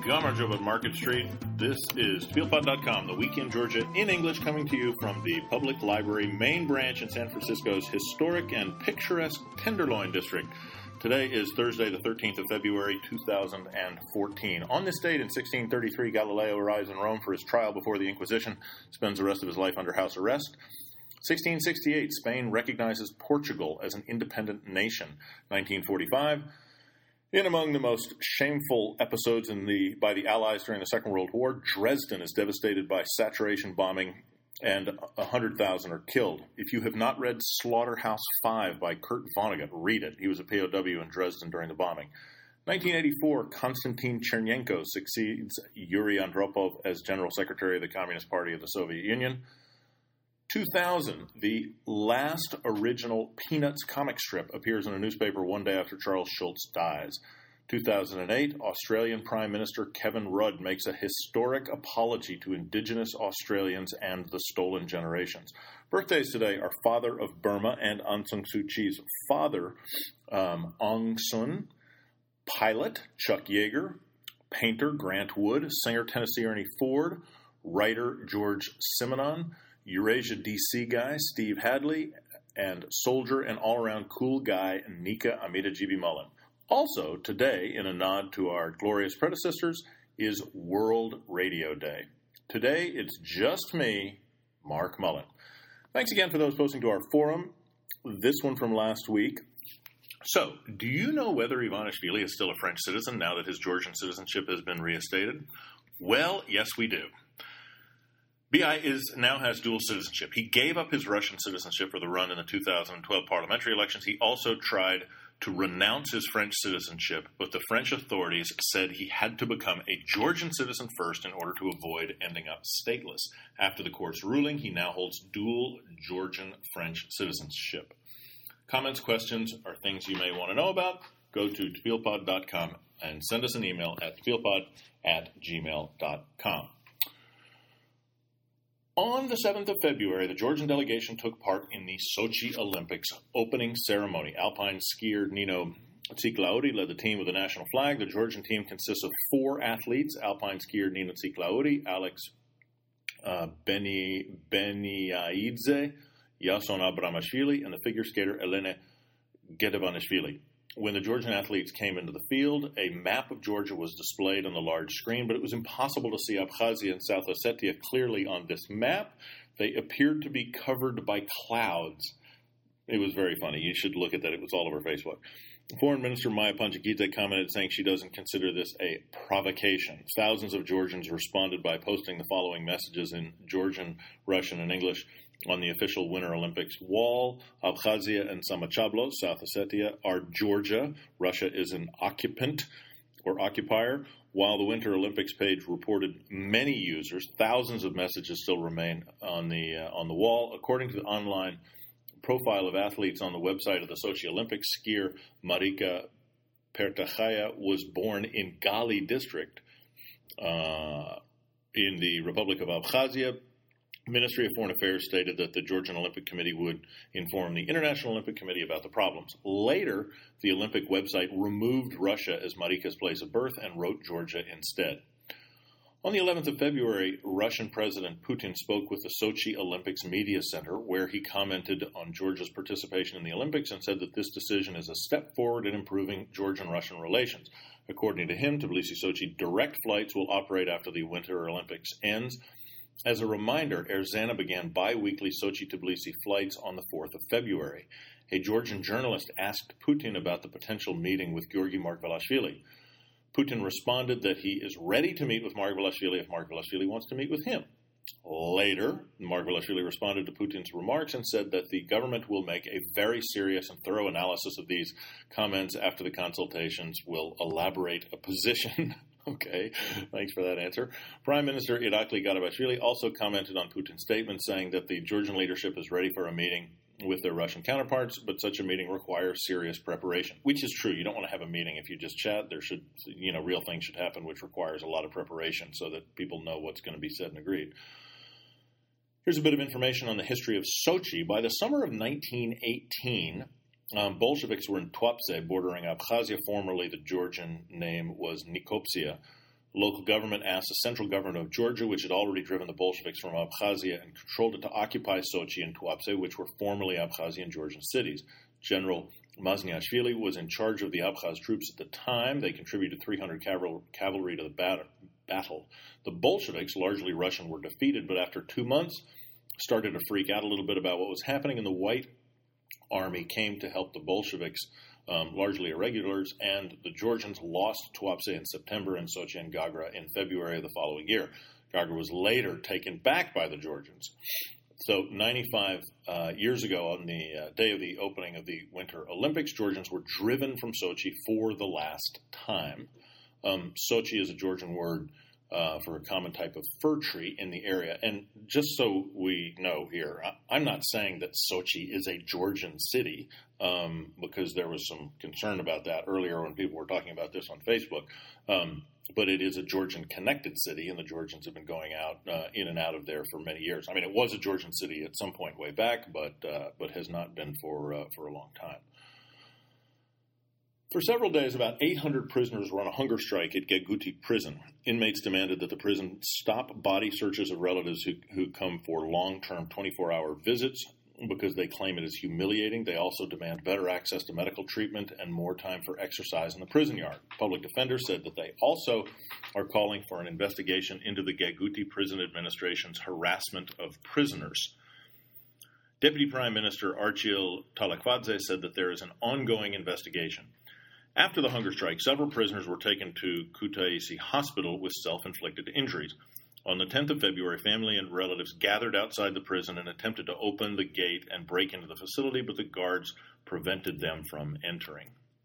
Job at Market Street. This is TophielPod.com, the week in Georgia in English, coming to you from the Public Library main branch in San Francisco's historic and picturesque Tenderloin District. Today is Thursday, the 13th of February, 2014. On this date in 1633, Galileo arrives in Rome for his trial before the Inquisition, spends the rest of his life under house arrest. 1668, Spain recognizes Portugal as an independent nation. 1945, in among the most shameful episodes by the Allies during the Second World War, Dresden is devastated by saturation bombing and 100,000 are killed. If you have not read Slaughterhouse-Five by Kurt Vonnegut, read it. He was a POW in Dresden during the bombing. 1984, Konstantin Chernenko succeeds Yuri Andropov as General Secretary of the Communist Party of the Soviet Union. 2000, the last original Peanuts comic strip appears in a newspaper one day after Charles Schulz dies. 2008, Australian Prime Minister Kevin Rudd makes a historic apology to Indigenous Australians and the stolen generations. Birthdays today are father of Burma and Aung San Suu Kyi's father, Aung San, pilot Chuck Yeager, painter Grant Wood, singer Tennessee Ernie Ford, writer George Simenon, Eurasia DC guy Steve Hadley, and soldier and all-around cool guy Nika Amita G.B. Mullen. Also, today, in a nod to our glorious predecessors, is World Radio Day. Today, it's just me, Mark Mullen. Thanks again for those posting to our forum. This one from last week. So, do you know whether Ivanishvili is still a French citizen now that his Georgian citizenship has been reinstated? Well, yes, we do. BI now has dual citizenship. He gave up his Russian citizenship for the run in the 2012 parliamentary elections. He also tried to renounce his French citizenship, but the French authorities said he had to become a Georgian citizen first in order to avoid ending up stateless. After the court's ruling, he now holds dual Georgian-French citizenship. Comments, questions, or things you may want to know about, go to TophielPod.com and send us an email at TophielPod@gmail.com. On the 7th of February, the Georgian delegation took part in the Sochi Olympics opening ceremony. Alpine skier Nino Tsiklauri led the team with the national flag. The Georgian team consists of 4 athletes: alpine skier Nino Tsiklauri, Alex Beniaidze, Yason Abramashvili, and the figure skater Elena Gedevanishvili. When the Georgian athletes came into the field, a map of Georgia was displayed on the large screen, but it was impossible to see Abkhazia and South Ossetia clearly on this map. They appeared to be covered by clouds. It was very funny. You should look at that. It was all over Facebook. Foreign Minister Maya Panjagidze commented saying she doesn't consider this a provocation. Thousands of Georgians responded by posting the following messages in Georgian, Russian, and English on the official Winter Olympics wall. Abkhazia and Samachablo, South Ossetia, are Georgia. Russia is an occupant or occupier. While the Winter Olympics page reported many users, thousands of messages still remain on the wall. According to the online profile of athletes on the website of the Sochi Olympics, skier Marika Pertakhaya was born in Gali district in the Republic of Abkhazia. Ministry of Foreign Affairs stated that the Georgian Olympic Committee would inform the International Olympic Committee about the problems. Later, the Olympic website removed Russia as Marika's place of birth and wrote Georgia instead. On the 11th of February, Russian President Putin spoke with the Sochi Olympics Media Center, where he commented on Georgia's participation in the Olympics and said that this decision is a step forward in improving Georgian-Russian relations. According to him, Tbilisi-Sochi direct flights will operate after the Winter Olympics ends. As a reminder, Air Zana began bi-weekly Sochi-Tbilisi flights on the 4th of February. A Georgian journalist asked Putin about the potential meeting with Georgi Margvelashvili. Putin responded that he is ready to meet with Margvelashvili if Margvelashvili wants to meet with him. Later, Margvelashvili responded to Putin's remarks and said that the government will make a very serious and thorough analysis of these comments after the consultations, will elaborate a position. Okay, thanks for that answer. Prime Minister Irakli Garibashvili also commented on Putin's statement, saying that the Georgian leadership is ready for a meeting with their Russian counterparts, but such a meeting requires serious preparation, which is true. You don't want to have a meeting if you just chat. There should, real things should happen, which requires a lot of preparation so that people know what's going to be said and agreed. Here's a bit of information on the history of Sochi. By the summer of 1918, Bolsheviks were in Tuapse, bordering Abkhazia. Formerly, the Georgian name was Nicosia. Local government asked the central government of Georgia, which had already driven the Bolsheviks from Abkhazia and controlled it, to occupy Sochi and Tuapse, which were formerly Abkhazian Georgian cities. General Mazniashvili was in charge of the Abkhaz troops at the time. They contributed 300 cavalry to the battle. The Bolsheviks, largely Russian, were defeated, but after 2 months started to freak out a little bit about what was happening, and the White Army came to help the Bolsheviks, largely irregulars, and the Georgians lost Tuapse in September and Sochi and Gagra in February of the following year. Gagra was later taken back by the Georgians. So 95 years ago, on the day of the opening of the Winter Olympics, Georgians were driven from Sochi for the last time. Sochi is a Georgian word for a common type of fir tree in the area. And just so we know here, I'm not saying that Sochi is a Georgian city, because there was some concern about that earlier when people were talking about this on Facebook. But it is a Georgian-connected city, and the Georgians have been going out in and out of there for many years. I mean, it was a Georgian city at some point way back, but has not been for a long time. For several days, about 800 prisoners were on a hunger strike at Geguti prison. Inmates demanded that the prison stop body searches of relatives who come for long-term 24-hour visits because they claim it is humiliating. They also demand better access to medical treatment and more time for exercise in the prison yard. Public defender said that they also are calling for an investigation into the Geguti Prison Administration's harassment of prisoners. Deputy Prime Minister Archil Talakvadze said that there is an ongoing investigation. After the hunger strike, several prisoners were taken to Kutaisi Hospital with self-inflicted injuries. On the 10th of February, family and relatives gathered outside the prison and attempted to open the gate and break into the facility, but the guards prevented them from entering.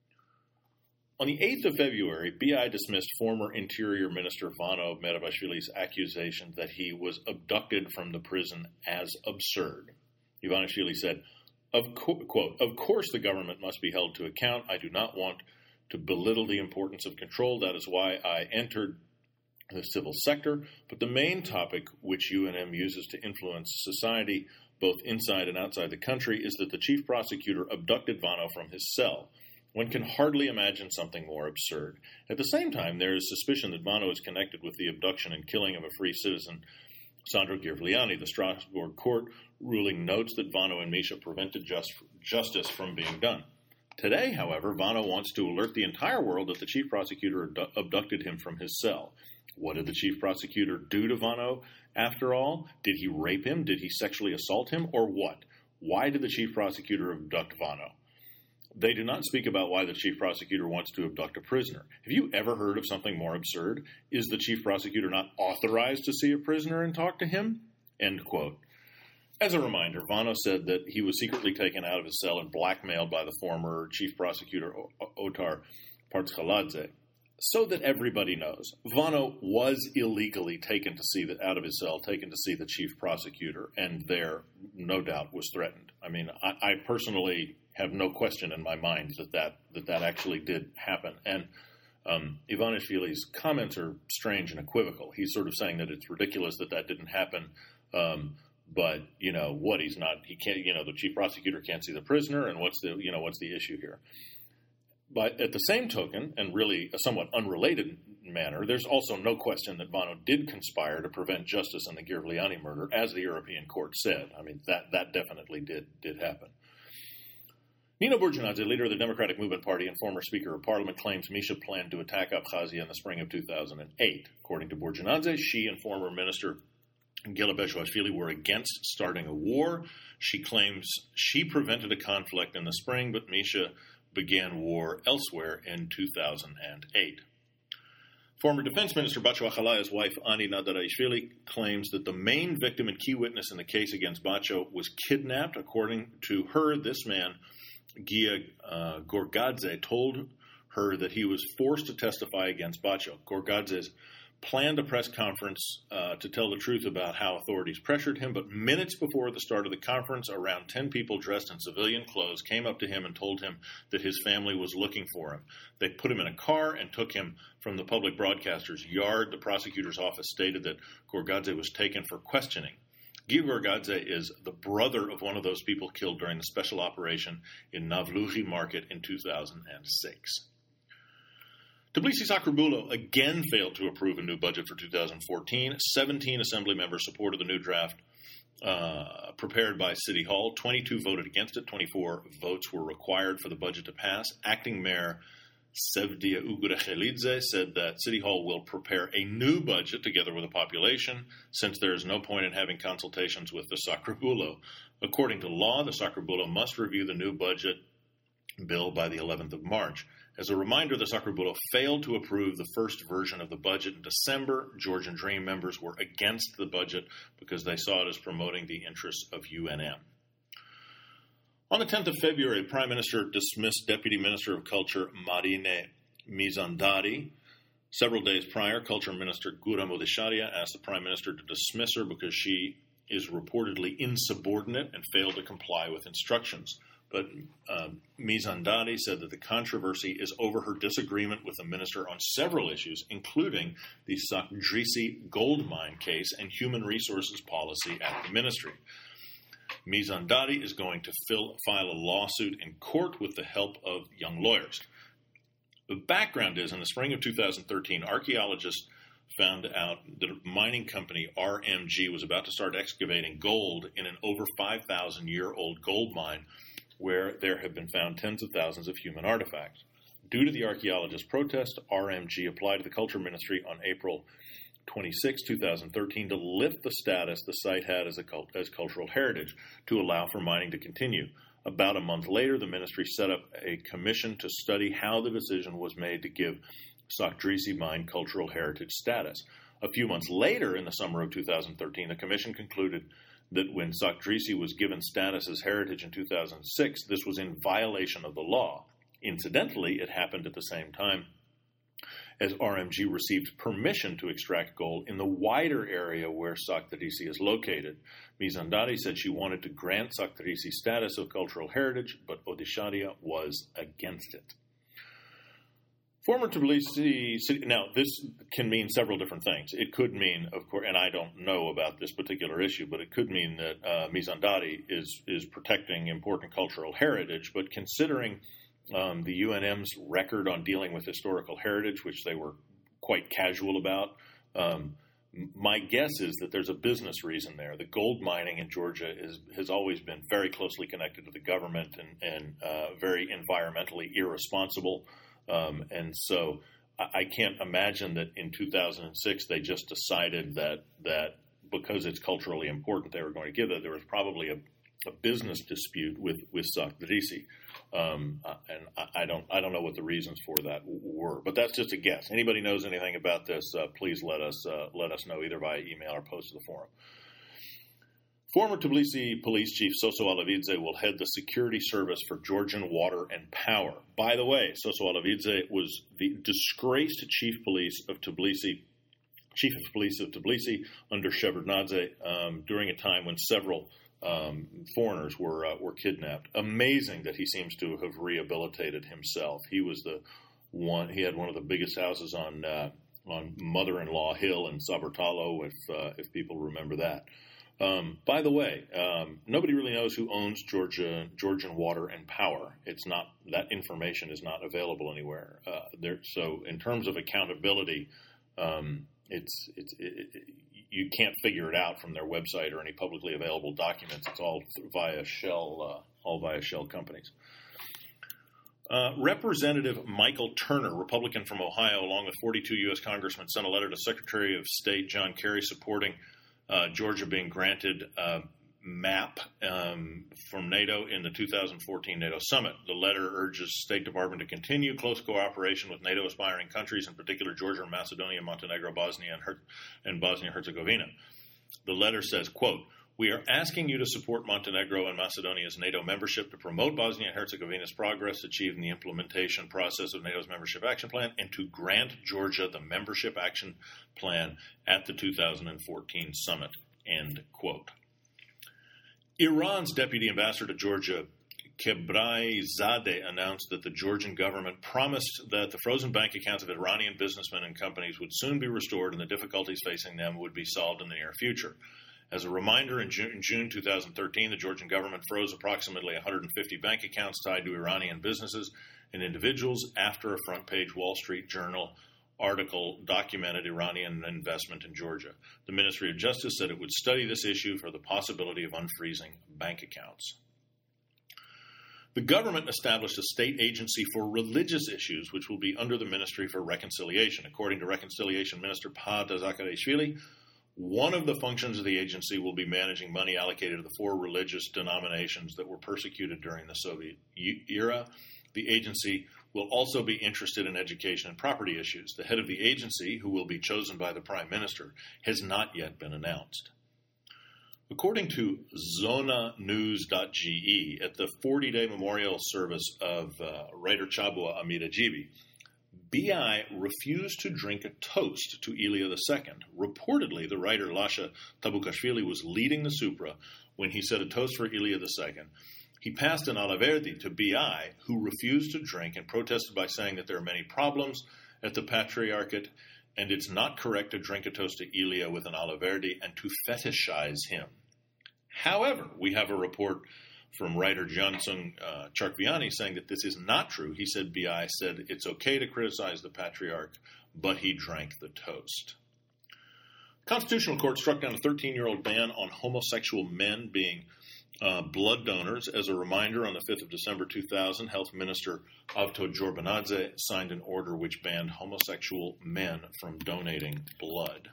On the 8th of February, BI dismissed former Interior Minister Vano Merabashvili's accusation that he was abducted from the prison as absurd. Ivanishvili said, quote, "Of course the government must be held to account. I do not want to belittle the importance of control. That is why I entered the civil sector. But the main topic which UNM uses to influence society, both inside and outside the country, is that the chief prosecutor abducted Vano from his cell. One can hardly imagine something more absurd. At the same time, there is suspicion that Vano is connected with the abduction and killing of a free citizen, Sandro Ghirvliani. The Strasbourg court ruling notes that Vano and Misha prevented justice from being done. Today, however, Vano wants to alert the entire world that the chief prosecutor abducted him from his cell. What did the chief prosecutor do to Vano, after all? Did he rape him? Did he sexually assault him? Or what? Why did the chief prosecutor abduct Vano? They do not speak about why the chief prosecutor wants to abduct a prisoner. Have you ever heard of something more absurd? Is the chief prosecutor not authorized to see a prisoner and talk to him?" End quote. As a reminder, Vano said that he was secretly taken out of his cell and blackmailed by the former chief prosecutor Otar Partschaladze. So that everybody knows, Vano was illegally taken out of his cell, taken to see the chief prosecutor, and there, no doubt, was threatened. I mean, I personally have no question in my mind that actually did happen. And Ivanishvili's comments are strange and equivocal. He's sort of saying that it's ridiculous that didn't happen. But he can't, the chief prosecutor can't see the prisoner, and what's the issue here? But at the same token, and really a somewhat unrelated manner, there's also no question that Vano did conspire to prevent justice in the Ghirvliani murder, as the European court said. I mean, that definitely did happen. Nino Burjanadze, leader of the Democratic Movement Party and former Speaker of Parliament, claims Misha planned to attack Abkhazia in the spring of 2008. According to Burjanadze, she and former Minister Gila Beshwashvili were against starting a war. She claims she prevented a conflict in the spring, but Misha began war elsewhere in 2008. Former Defense Minister Bacho Achalaya's wife, Ani Nadaraishvili, claims that the main victim and key witness in the case against Bacho was kidnapped. According to her, this man, Gia Gorgadze, told her that he was forced to testify against Bacho. Gorgadze's planned a press conference to tell the truth about how authorities pressured him, but minutes before the start of the conference, around 10 people dressed in civilian clothes came up to him and told him that his family was looking for him. They put him in a car and took him from the public broadcaster's yard. The prosecutor's office stated that Gorgadze was taken for questioning. Guy Gorgadze is the brother of one of those people killed during the special operation in Navluchi market in 2006. Tbilisi-Sakharbulo again failed to approve a new budget for 2014. 17 assembly members supported the new draft prepared by City Hall. 22 voted against it. 24 votes were required for the budget to pass. Acting Mayor Sevdia Ugurkhelidze said that City Hall will prepare a new budget together with the population, since there is no point in having consultations with the Sakharbulo. According to law, the Sakharbulo must review the new budget bill by the 11th of March. As a reminder, the Sakharbulo failed to approve the first version of the budget in December. Georgian Dream members were against the budget because they saw it as promoting the interests of UNM. On the 10th of February, the Prime Minister dismissed Deputy Minister of Culture Marine Mizandari. Several days prior, Culture Minister Guram Odisharia asked the Prime Minister to dismiss her because she is reportedly insubordinate and failed to comply with instructions. But Mizandari said that the controversy is over her disagreement with the minister on several issues, including the Sakhdrisi gold mine case and human resources policy at the ministry. Mizandari is going to file a lawsuit in court with the help of young lawyers. The background is, in the spring of 2013, archaeologists found out that a mining company, RMG, was about to start excavating gold in an over 5,000-year-old gold mine where there have been found tens of thousands of human artifacts. Due to the archaeologists' protest, RMG applied to the Culture Ministry on April 26, 2013, to lift the status the site had as cultural heritage to allow for mining to continue. About a month later, the ministry set up a commission to study how the decision was made to give Sakhdrisi mine cultural heritage status. A few months later, in the summer of 2013, the commission concluded that when Sakhdrisi was given status as heritage in 2006, this was in violation of the law. Incidentally, it happened at the same time as RMG received permission to extract gold in the wider area where Sakhdrisi is located. Mizandari said she wanted to grant Sakhdrisi status of cultural heritage, but Odisharia was against it. Former Tbilisi city. Now, this can mean several different things. It could mean, of course, and I don't know about this particular issue, but it could mean that Mizandari is protecting important cultural heritage. But considering the UNM's record on dealing with historical heritage, which they were quite casual about, my guess is that there's a business reason there. The gold mining in Georgia has always been very closely connected to the government and very environmentally irresponsible. And so I can't imagine that in 2006 they just decided that because it's culturally important they were going to give it. There was probably a business dispute with Sakhdrisi, and I don't know what the reasons for that were, but that's just a guess. Anybody knows anything about this? Please let us know either via email or post to the forum. Former Tbilisi Police Chief Soso Alavidze will head the security service for Georgian Water and Power. By the way, Soso Alavidze was the disgraced Chief of Police of Tbilisi under Shevardnadze during a time when several foreigners were kidnapped. Amazing that he seems to have rehabilitated himself. He was he had one of the biggest houses on Mother-in-Law Hill in Sabertalo, if people remember that. By the way, nobody really knows who owns Georgian Water and Power. It's not, that information is not available anywhere. So in terms of accountability, you can't figure it out from their website or any publicly available documents. It's all via shell companies. Representative Michael Turner, Republican from Ohio, along with 42 U.S. congressmen, sent a letter to Secretary of State John Kerry supporting Georgia being granted a map from NATO in the 2014 NATO summit. The letter urges State Department to continue close cooperation with NATO aspiring countries, in particular Georgia, Macedonia, Montenegro, Bosnia, and Bosnia-Herzegovina. The letter says, quote, "We are asking you to support Montenegro and Macedonia's NATO membership, to promote Bosnia and Herzegovina's progress achieved in the implementation process of NATO's membership action plan, and to grant Georgia the membership action plan at the 2014 summit." End quote. Iran's deputy ambassador to Georgia, Kebraizadeh, announced that the Georgian government promised that the frozen bank accounts of Iranian businessmen and companies would soon be restored and the difficulties facing them would be solved in the near future. As a reminder, in June 2013, the Georgian government froze approximately 150 bank accounts tied to Iranian businesses and individuals after a front-page Wall Street Journal article documented Iranian investment in Georgia. The Ministry of Justice said it would study this issue for the possibility of unfreezing bank accounts. The government established a state agency for religious issues, which will be under the Ministry for Reconciliation. According to Reconciliation Minister Pad Zakarishvili, one of the functions of the agency will be managing money allocated to the 4 religious denominations that were persecuted during the Soviet era. The agency will also be interested in education and property issues. The head of the agency, who will be chosen by the Prime Minister, has not yet been announced. According to zonanews.ge, at the 40-day memorial service of writer Chabua Amirajibi, BI refused to drink a toast to Ilya II. Reportedly, the writer Lasha Tabukashvili was leading the Supra when he said a toast for Ilya II. He passed an Alaverdi to BI, who refused to drink and protested by saying that there are many problems at the Patriarchate and it's not correct to drink a toast to Ilya with an Alaverdi and to fetishize him. However, we have a report from writer Jansung Charkviani saying that this is not true. He said BI said it's okay to criticize the Patriarch, but he drank the toast. The Constitutional Court struck down a 13-year-old ban on homosexual men being blood donors. As a reminder, on the 5th of December 2000, Health Minister Avto Jorbanadze signed an order which banned homosexual men from donating blood.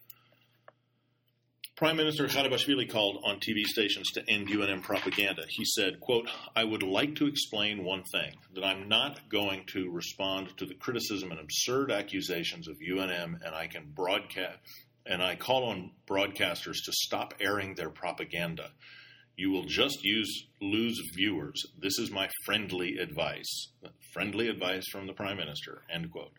Prime Minister Kharibashvili called on TV stations to end UNM propaganda. He said, quote, "I would like to explain one thing, that I'm not going to respond to the criticism and absurd accusations of UNM, and I call on broadcasters to stop airing their propaganda. You will just lose viewers. This is my friendly advice." Friendly advice from the Prime Minister, end quote.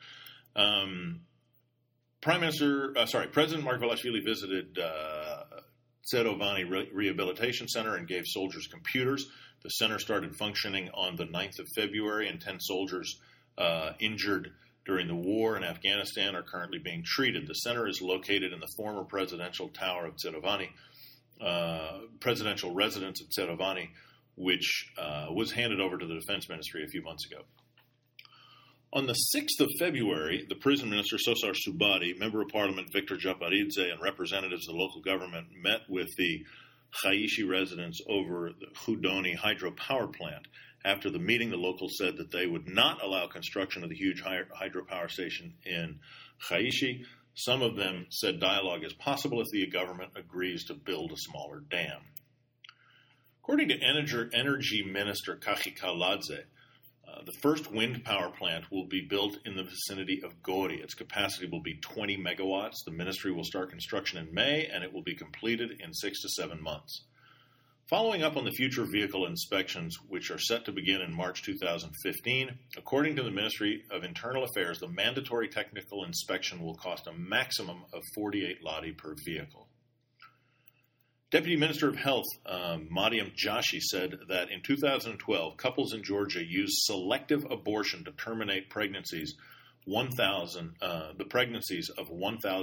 President Margvelashvili visited Tserovani Rehabilitation Center and gave soldiers computers. The center started functioning on the 9th of February, and 10 soldiers injured during the war in Afghanistan are currently being treated. The center is located in the former presidential tower of Tserovani, presidential residence at Tserovani, which was handed over to the Defense Ministry a few months ago. On the 6th of February, the prison minister Sosar Subadi, member of parliament Victor Japaridze, and representatives of the local government met with the Khaishi residents over the Khudoni hydropower plant. After the meeting, the locals said that they would not allow construction of the huge hydropower station in Khaishi. Some of them said dialogue is possible if the government agrees to build a smaller dam. According to Energy Minister Kachi Kaladze, the first wind power plant will be built in the vicinity of Gori. Its capacity will be 20 megawatts. The ministry will start construction in May, and it will be completed in 6 to 7 months. Following up on the future vehicle inspections, which are set to begin in March 2015, according to the Ministry of Internal Affairs, the mandatory technical inspection will cost a maximum of 48 lari per vehicle. Deputy Minister of Health, Mariam Jashi, said that in 2012, couples in Georgia used selective abortion to terminate pregnancies, the pregnancies of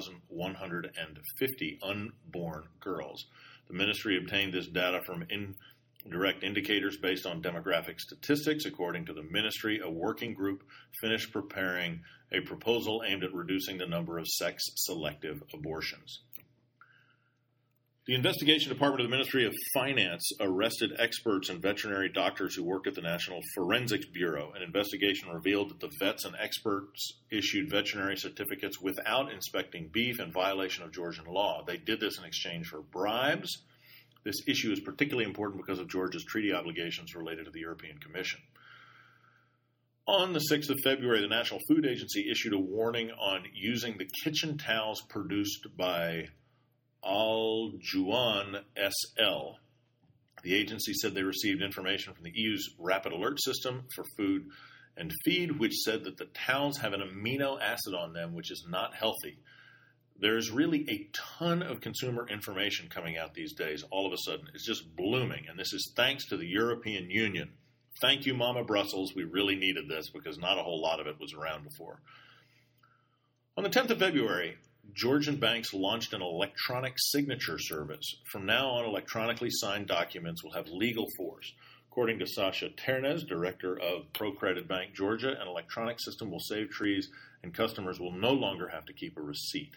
1,150 unborn girls. The ministry obtained this data from indirect indicators based on demographic statistics. According to the ministry, a working group finished preparing a proposal aimed at reducing the number of sex-selective abortions. The investigation department of the Ministry of Finance arrested experts and veterinary doctors who worked at the National Forensics Bureau. An investigation revealed that the vets and experts issued veterinary certificates without inspecting beef in violation of Georgian law. They did this in exchange for bribes. This issue is particularly important because of Georgia's treaty obligations related to the European Commission. On the 6th of February, the National Food Agency issued a warning on using the kitchen towels produced by Al Juan SL. The agency said they received information from the EU's Rapid Alert System for Food and Feed, which said that the towels have an amino acid on them, which is not healthy. There's really a ton of consumer information coming out these days. All of a sudden, it's just blooming, and this is thanks to the European Union. Thank you, Mama Brussels. We really needed this because not a whole lot of it was around before. On the 10th of February, Georgian banks launched an electronic signature service. From now on, electronically signed documents will have legal force. According to Sasha Ternes, director of ProCredit Bank Georgia, an electronic system will save trees and customers will no longer have to keep a receipt.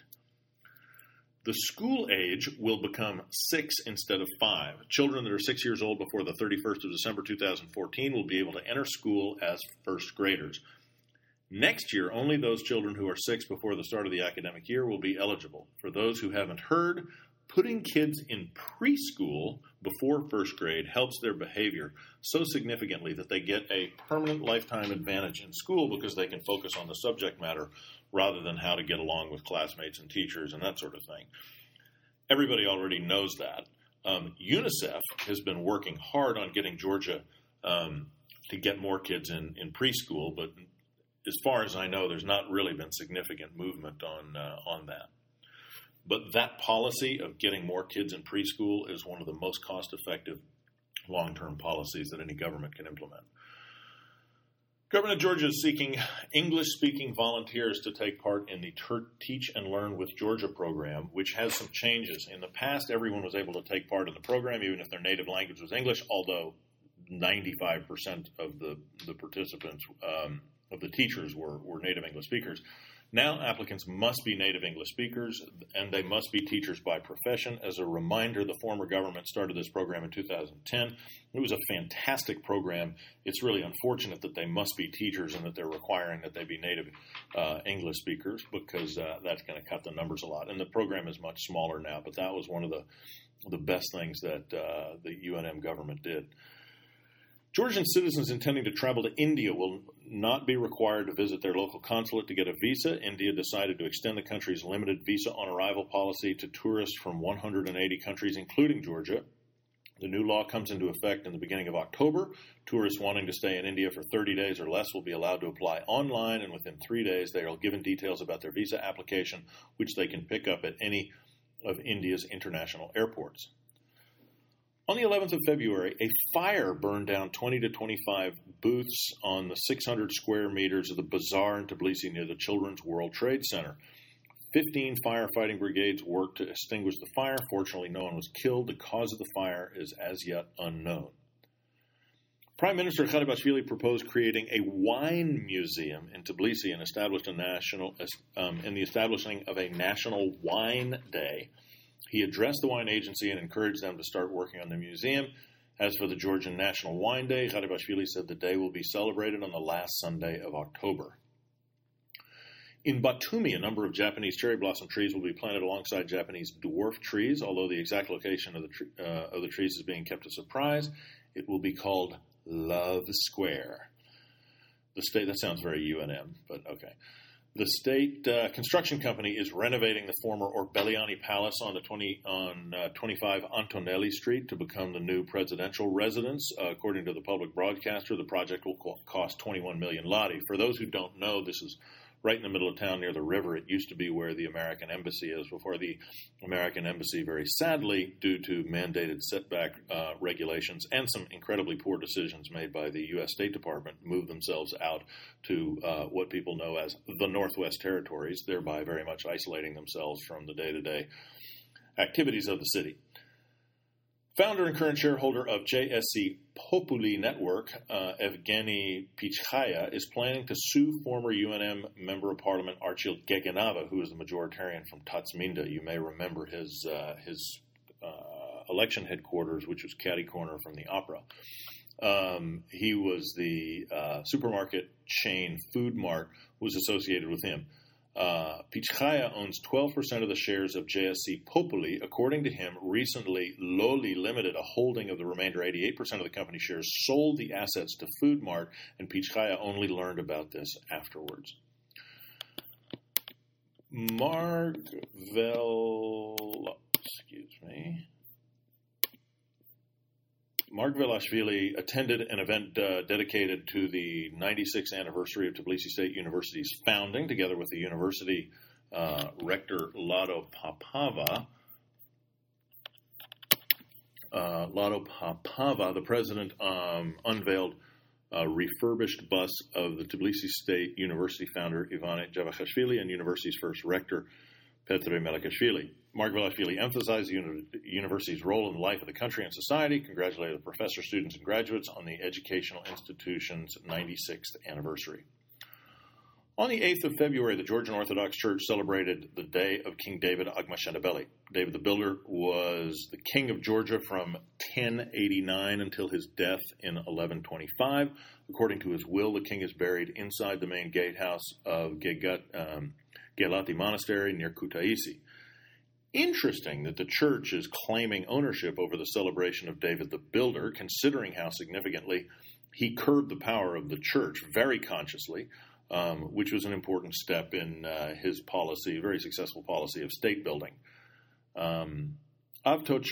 The school age will become 6 instead of 5. Children that are 6 years old before the 31st of December 2014 will be able to enter school as first graders. Next year, only those children who are 6 before the start of the academic year will be eligible. For those who haven't heard, putting kids in preschool before first grade helps their behavior so significantly that they get a permanent lifetime advantage in school because they can focus on the subject matter rather than how to get along with classmates and teachers and that sort of thing. Everybody already knows that. UNICEF has been working hard on getting Georgia to get more kids in preschool, but as far as I know, there's not really been significant movement on that. But that policy of getting more kids in preschool is one of the most cost-effective long-term policies that any government can implement. Government of Georgia is seeking English-speaking volunteers to take part in the Teach and Learn with Georgia program, which has some changes. In the past, everyone was able to take part in the program, even if their native language was English, although 95% of the participants, of the teachers, were native English speakers. Now applicants must be native English speakers, and they must be teachers by profession. As a reminder, the former government started this program in 2010. It was a fantastic program. It's really unfortunate that they must be teachers and that they're requiring that they be native English speakers because that's going to cut the numbers a lot. And the program is much smaller now, but that was one of the best things that the UNM government did. Georgian citizens intending to travel to India will not be required to visit their local consulate to get a visa. India decided to extend the country's limited visa-on-arrival policy to tourists from 180 countries, including Georgia. The new law comes into effect in the beginning of October. Tourists wanting to stay in India for 30 days or less will be allowed to apply online, and within 3 days they are given details about their visa application, which they can pick up at any of India's international airports. On the 11th of February, a fire burned down 20 to 25 booths on the 600 square meters of the bazaar in Tbilisi near the Children's World Trade Center. 15 firefighting brigades worked to extinguish the fire. Fortunately, no one was killed. The cause of the fire is as yet unknown. Prime Minister Kharibashvili proposed creating a wine museum in Tbilisi and in the establishing of a national wine day. He addressed the wine agency and encouraged them to start working on the museum. As for the Georgian National Wine Day, Kharibashvili said the day will be celebrated on the last Sunday of October. In Batumi, a number of Japanese cherry blossom trees will be planted alongside Japanese dwarf trees. Although the exact location of the trees is being kept a surprise, it will be called Love Square. The state, that sounds very UNM, but okay. The state construction company is renovating the former Orbeliani Palace on 25 Antonelli Street to become the new presidential residence. According to the public broadcaster, the project will cost 21 million lari. For those who don't know, this is right in the middle of town near the river. It used to be where the American Embassy is before the American Embassy, very sadly, due to mandated setback regulations and some incredibly poor decisions made by the U.S. State Department, moved themselves out to what people know as the Northwest Territories, thereby very much isolating themselves from the day-to-day activities of the city. Founder and current shareholder of JSC Populi Network, Evgeny Pichaya, is planning to sue former UNM Member of Parliament Archil Gegenava, who is the majoritarian from Tatsminda. You may remember his election headquarters, which was catty corner from the opera. He was the supermarket chain Food Mart was associated with him. Pichaya owns 12% of the shares of JSC Populi. According to him, recently Loli Limited, a holding of the remainder 88% of the company shares, sold the assets to Food Mart, and Pichaya only learned about this afterwards. Margvelashvili attended an event dedicated to the 96th anniversary of Tbilisi State University's founding, together with the university rector Lado Papava. The president unveiled a refurbished bus of the Tbilisi State University founder Ivane Javakhashvili and university's first rector Petre Melikashvili. Margvelashvili emphasized the university's role in the life of the country and society, congratulated the professor, students, and graduates on the educational institution's 96th anniversary. On the 8th of February, the Georgian Orthodox Church celebrated the day of King David Agmashenebeli. David the Builder was the king of Georgia from 1089 until his death in 1125. According to his will, the king is buried inside the main gatehouse of Gelati Monastery near Kutaisi. Interesting that the church is claiming ownership over the celebration of David the Builder, considering how significantly he curbed the power of the church very consciously, which was an important step in his policy, very successful policy of state building. Avtoch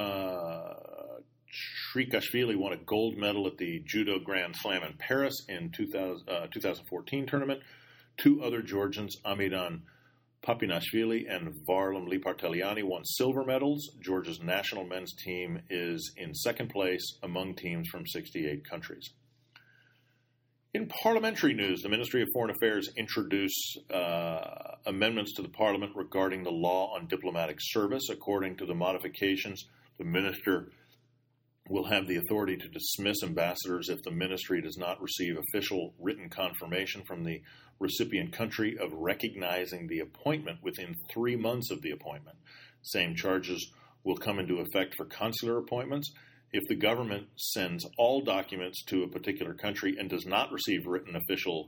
Shrikashvili won a gold medal at the Judo Grand Slam in Paris in 2014 tournament. Two other Georgians, Amidan Papinashvili and Varlam Liparteliani, won silver medals. Georgia's national men's team is in second place among teams from 68 countries. In parliamentary news, the Ministry of Foreign Affairs introduced amendments to the Parliament regarding the law on diplomatic service. According to the modifications, the minister will have the authority to dismiss ambassadors if the ministry does not receive official written confirmation from the recipient country of recognizing the appointment within 3 months of the appointment. Same charges will come into effect for consular appointments. If the government sends all documents to a particular country and does not receive official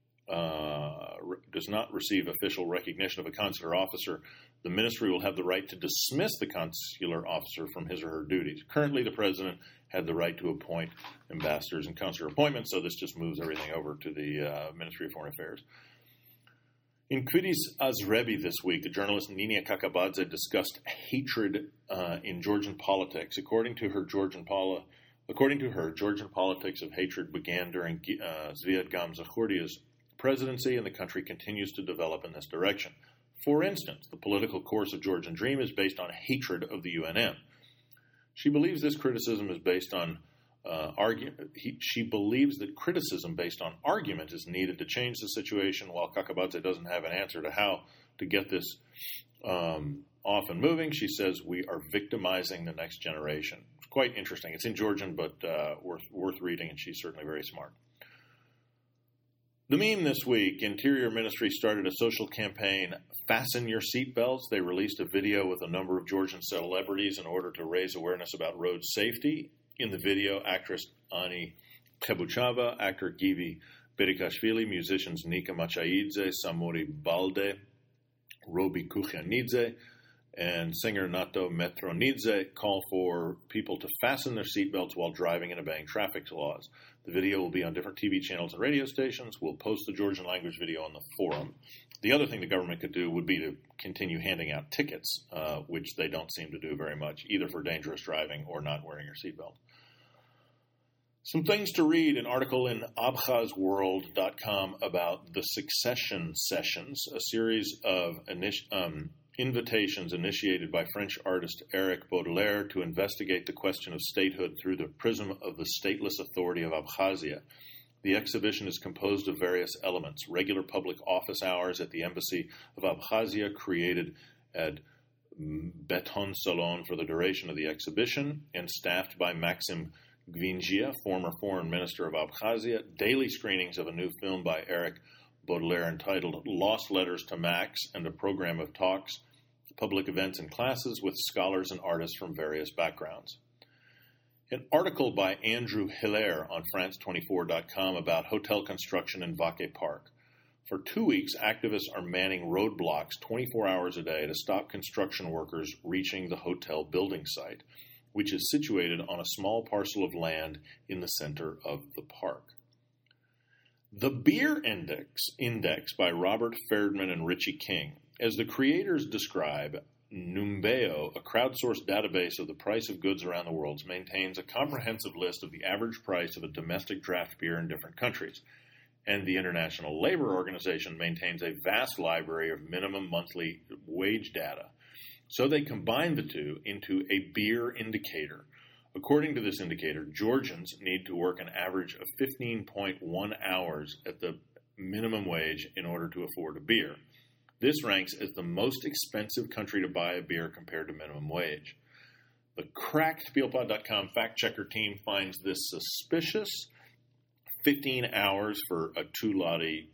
recognition of a consular officer, the ministry will have the right to dismiss the consular officer from his or her duties. Currently, the president had the right to appoint ambassadors and consular appointments, so this just moves everything over to the Ministry of Foreign Affairs. In Kvidis Azrebi this week, the journalist Nina Kakabadze discussed hatred in Georgian politics. According to her, Georgian politics of hatred began during Zviad Gamzahurdia's presidency, and the country continues to develop in this direction. For instance, the political course of Georgian Dream is based on hatred of the UNM. She believes this criticism is based on she believes that criticism based on argument is needed to change the situation, while Kakabadze doesn't have an answer to how to get this off and moving. She says, we are victimizing the next generation. It's quite interesting. It's in Georgian, but worth reading, and she's certainly very smart. The meme this week, Interior Ministry started a social campaign, Fasten Your Seatbelts. They released a video with a number of Georgian celebrities in order to raise awareness about road safety. In the video, actress Ani Kebuchava, actor Givi Berikashvili, musicians Nika Machaidze, Samori Balde, Robi Kuchianidze, and singer Nato Metronidze call for people to fasten their seatbelts while driving and obeying traffic laws. The video will be on different TV channels and radio stations. We'll post the Georgian language video on the forum. The other thing the government could do would be to continue handing out tickets, which they don't seem to do very much, either for dangerous driving or not wearing your seatbelt. Some things to read, an article in AbkhazWorld.com about the Succession Sessions, a series of invitations initiated by French artist Eric Baudelaire to investigate the question of statehood through the prism of the stateless authority of Abkhazia. The exhibition is composed of various elements: regular public office hours at the Embassy of Abkhazia, created at Beton Salon for the duration of the exhibition, and staffed by Maxim Gvingia, former foreign minister of Abkhazia, daily screenings of a new film by Eric Baudelaire entitled Lost Letters to Max, and a program of talks, public events, and classes with scholars and artists from various backgrounds. An article by Andrew Hilaire on France24.com about hotel construction in Vake Park. For 2 weeks, activists are manning roadblocks 24 hours a day to stop construction workers reaching the hotel building site, which is situated on a small parcel of land in the center of the park. The Beer Index by Robert Ferdman and Richie King. As the creators describe, Numbeo, a crowdsourced database of the price of goods around the world, maintains a comprehensive list of the average price of a domestic draft beer in different countries. And the International Labor Organization maintains a vast library of minimum monthly wage data. So they combine the two into a beer indicator. According to this indicator, Georgians need to work an average of 15.1 hours at the minimum wage in order to afford a beer. This ranks as the most expensive country to buy a beer compared to minimum wage. The cracked Spielpod.com fact-checker team finds this suspicious. 15 hours for a two-lottie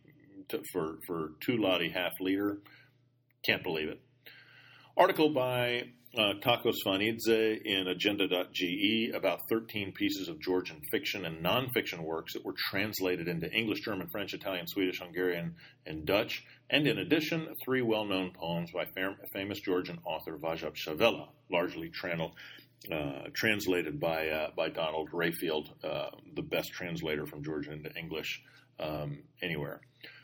half liter. Can't believe it. Article by Takos Vanidze in Agenda.ge about 13 pieces of Georgian fiction and nonfiction works that were translated into English, German, French, Italian, Swedish, Hungarian, and Dutch, and in addition, 3 well-known poems by famous Georgian author Vajab Shavela, largely translated by Donald Rayfield, the best translator from Georgian into English anywhere.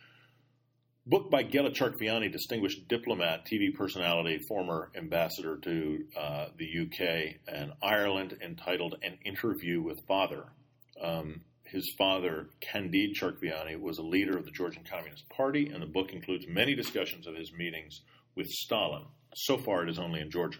Book by Gela Charkviani, distinguished diplomat, TV personality, former ambassador to the UK and Ireland, entitled An Interview with Father. His father, Candide Charkviani, was a leader of the Georgian Communist Party, and the book includes many discussions of his meetings with Stalin. So far, it is only in Georgian.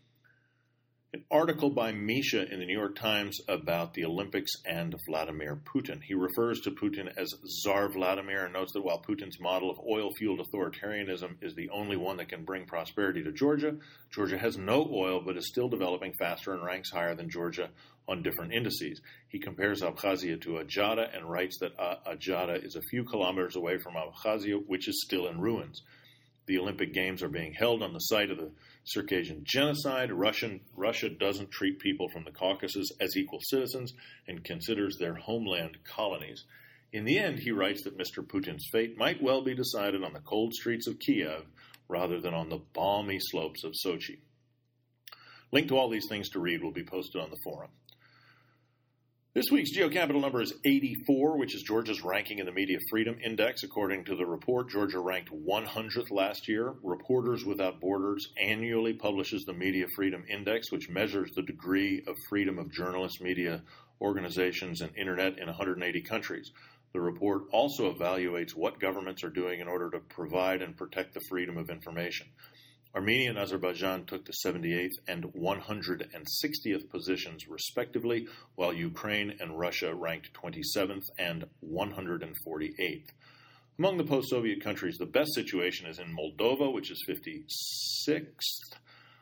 An article by Misha in the New York Times about the Olympics and Vladimir Putin. He refers to Putin as Tsar Vladimir and notes that while Putin's model of oil-fueled authoritarianism is the only one that can bring prosperity to Georgia, Georgia has no oil but is still developing faster and ranks higher than Georgia on different indices. He compares Abkhazia to Ajada and writes that Ajada is a few kilometers away from Abkhazia, which is still in ruins. The Olympic Games are being held on the site of the Circassian genocide. Russia doesn't treat people from the Caucasus as equal citizens and considers their homeland colonies. In the end, he writes that Mr. Putin's fate might well be decided on the cold streets of Kiev rather than on the balmy slopes of Sochi. Link to all these things to read will be posted on the forum. This week's GeoCapital number is 84, which is Georgia's ranking in the Media Freedom Index. According to the report, Georgia ranked 100th last year. Reporters Without Borders annually publishes the Media Freedom Index, which measures the degree of freedom of journalists, media organizations, and internet in 180 countries. The report also evaluates what governments are doing in order to provide and protect the freedom of information. Armenia and Azerbaijan took the 78th and 160th positions, respectively, while Ukraine and Russia ranked 27th and 148th. Among the post-Soviet countries, the best situation is in Moldova, which is 56th,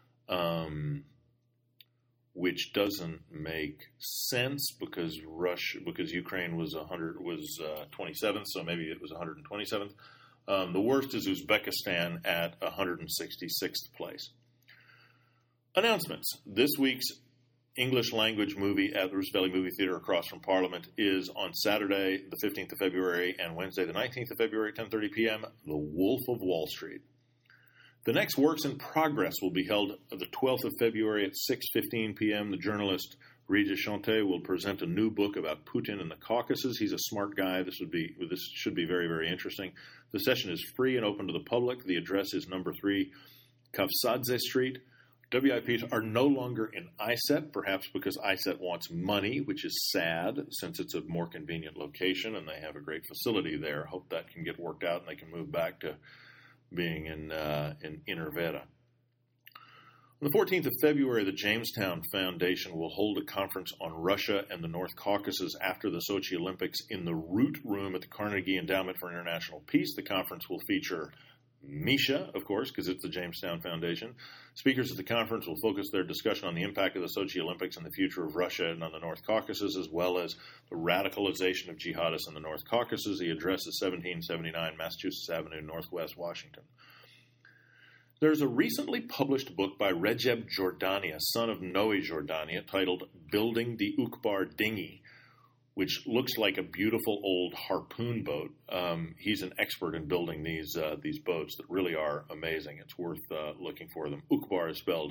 which doesn't make sense because Ukraine was 27th, so maybe it was 127th. The worst is Uzbekistan at 166th place. Announcements. This week's English language movie at the Roosevelt Movie Theater across from Parliament is on Saturday, the 15th of February, and Wednesday, the 19th of February, 10:30 p.m., The Wolf of Wall Street. The next Works in Progress will be held the 12th of February at 6:15 p.m. The journalist Regis Chanté will present a new book about Putin and the Caucasus. He's a smart guy. This should be very, very interesting. The session is free and open to the public. The address is number 3 Kavsadze Street. WIPs are no longer in ISET, perhaps because ISET wants money, which is sad since it's a more convenient location and they have a great facility there. Hope that can get worked out and they can move back to being in Inner Vera. On the 14th of February, the Jamestown Foundation will hold a conference on Russia and the North Caucasus after the Sochi Olympics in the Root Room at the Carnegie Endowment for International Peace. The conference will feature Misha, of course, because it's the Jamestown Foundation. Speakers at the conference will focus their discussion on the impact of the Sochi Olympics and the future of Russia and on the North Caucasus, as well as the radicalization of jihadists in the North Caucasus. The address is 1779 Massachusetts Avenue, Northwest Washington. There's a recently published book by Recep Jordania, son of Noe Jordania, titled Building the Ukbar Dinghy, which looks like a beautiful old harpoon boat. He's an expert in building these boats that really are amazing. It's worth looking for them. Ukbar is spelled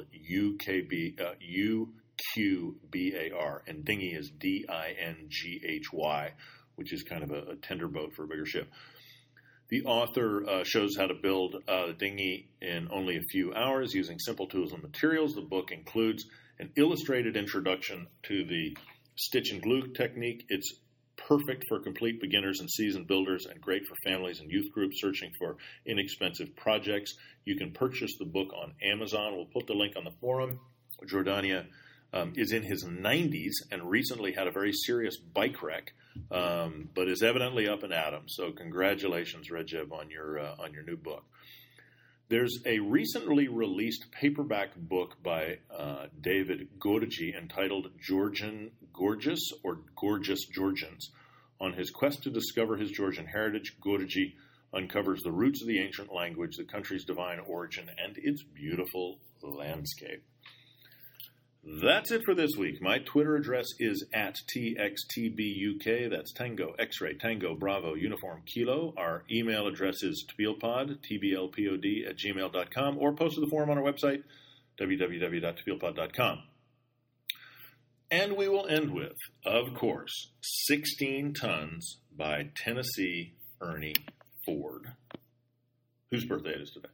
U-Q-B-A-R, and dinghy is D-I-N-G-H-Y, which is kind of a tender boat for a bigger ship. The author shows how to build a dinghy in only a few hours using simple tools and materials. The book includes an illustrated introduction to the stitch and glue technique. It's perfect for complete beginners and seasoned builders and great for families and youth groups searching for inexpensive projects. You can purchase the book on Amazon. We'll put the link on the forum. Jordania is in his 90s and recently had a very serious bike wreck, but is evidently up and at 'em. So congratulations, Recep, on your new book. There's a recently released paperback book by David Gorgi entitled Georgian Gorgeous or Gorgeous Georgians. On his quest to discover his Georgian heritage, Gorgi uncovers the roots of the ancient language, the country's divine origin, and its beautiful landscape. That's it for this week. My Twitter address is @TXTBUK. That's Tango, X-Ray, Tango, Bravo, Uniform, Kilo. Our email address is tblePod, TBLPOD, @gmail.com, or post to the forum on our website, www.tblepod.com. And we will end with, of course, 16 Tons by Tennessee Ernie Ford, whose birthday it is today.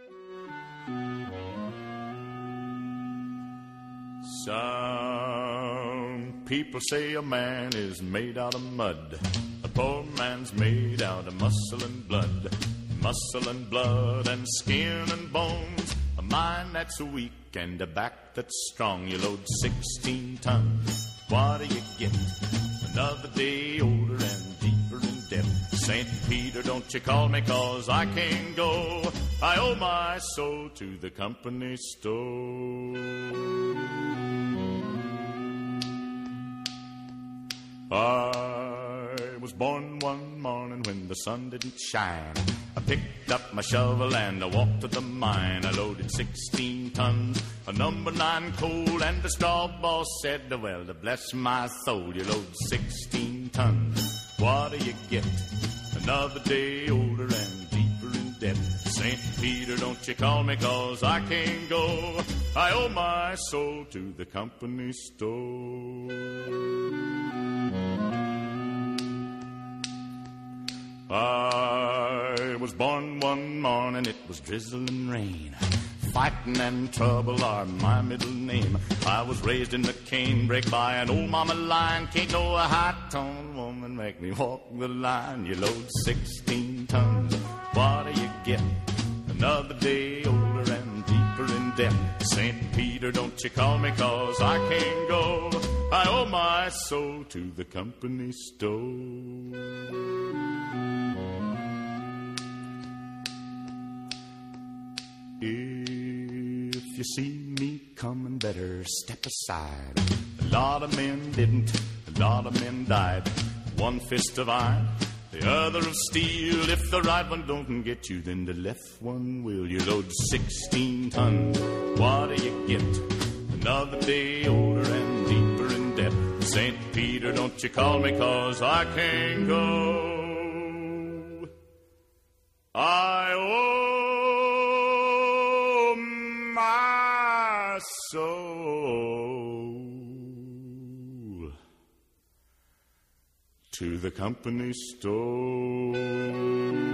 Some people say a man is made out of mud. A poor man's made out of muscle and blood. Muscle and blood and skin and bones. A mind that's weak and a back that's strong. You load 16 tons. What do you get? Another day older and deeper in debt. St. Peter, don't you call me 'cause I can't go. I owe my soul to the company store. I was born one morning when the sun didn't shine. I picked up my shovel and I walked to the mine. I loaded 16 tons of number 9 coal, and the straw boss said, well, to bless my soul, you load 16 tons. What do you get? Another day older and deeper in debt. St. Peter, don't you call me 'cause I can't go. I owe my soul to the company store. I was born one morning, it was drizzling rain. Fighting and trouble are my middle name. I was raised in the canebrake by an old mama lion. Can't no high-toned woman make me walk the line. You load 16 tons, what do you get? Another day older and deeper in debt. St. Peter, don't you call me 'cause I can't go. I owe my soul to the company store. If you see me coming, better step aside. A lot of men didn't, a lot of men died. One fist of iron, the other of steel. If the right one don't get you, then the left one will. You load 16 tons, what do you get? Another day older and deeper in debt. St. Peter, don't you call me 'cause I can't go. I owe my soul to the company store.